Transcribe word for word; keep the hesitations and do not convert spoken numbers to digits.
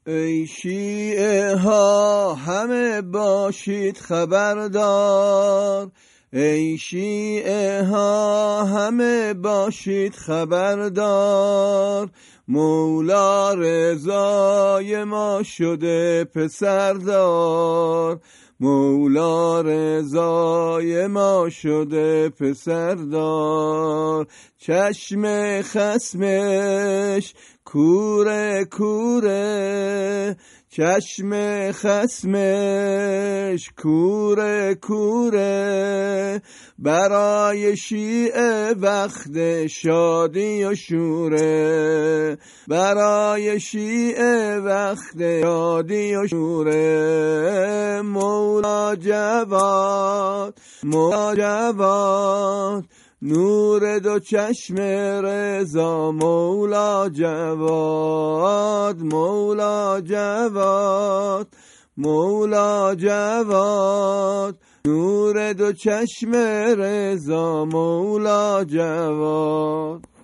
ای شیعه ها همه باشید خبردار، ای شیعه ها همه باشید خبردار، مولا رضای ما شده پسردار، مولا رضای ما شده پسردار. چشم خصمش کوره کوره، چشم خصمش کوره کوره، برای شیعه وقت شادی و شوره، برای شیعه وقت شادی و شوره. مولا جواد مولا جواد نور دو چشم رضا، مولا جواد مولا جواد مولا جواد نور دو چشم رضا، مولا جواد.